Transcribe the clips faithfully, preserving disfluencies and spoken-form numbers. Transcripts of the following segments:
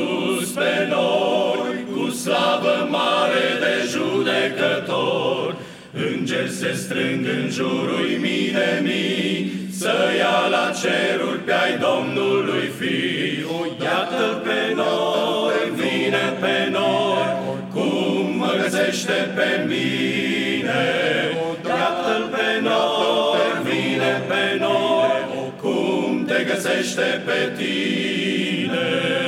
sus pe noi, cu slavă mare de judecător. Îngeri se strâng în jurul mii de mii, să ia la ceruri pe-ai Domnului Fiu. Iată-L pe noi, vine pe noi, cum mă găsește pe mine. Iată-L pe noi, vine pe noi, cum te găsește pe tine.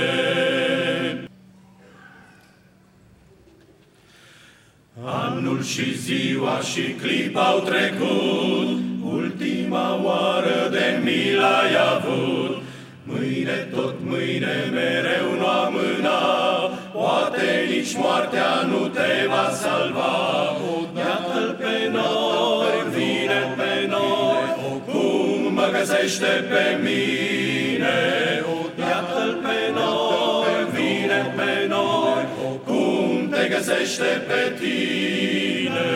Anul și ziua și clipa au trecut, ultima oară de milă ai avut. Mâine, tot mâine, mereu nu amâna, poate nici moartea nu te va salva. Iată-L pe noi, vine pe noi, cum mă găsește pe mine. Iată-L pe noi, vine pe noi, cum te găsește pe tine.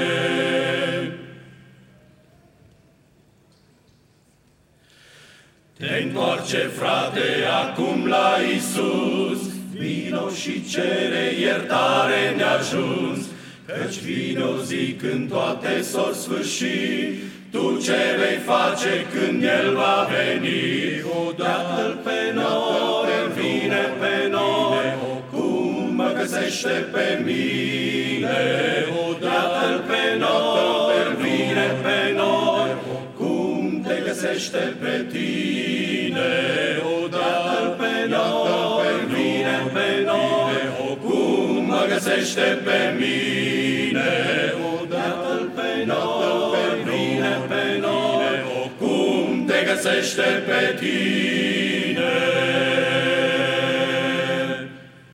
Te întoarce, frate, acum la Iisus, vino și cere iertare neajuns, căci vine o zi când toate s-or sfârși. Tu ce vei face când El va veni? Iată-L pe noi, vine pe noi, cum mă găsește pe mine. Iată-L pe noi, vine pe noi, cum te găsește pe tine. Iată-L pe noi, vine pe noi, cum mă găsește pe mine. Iată-L pe noi, vine pe noi, cum te găsește pe tine.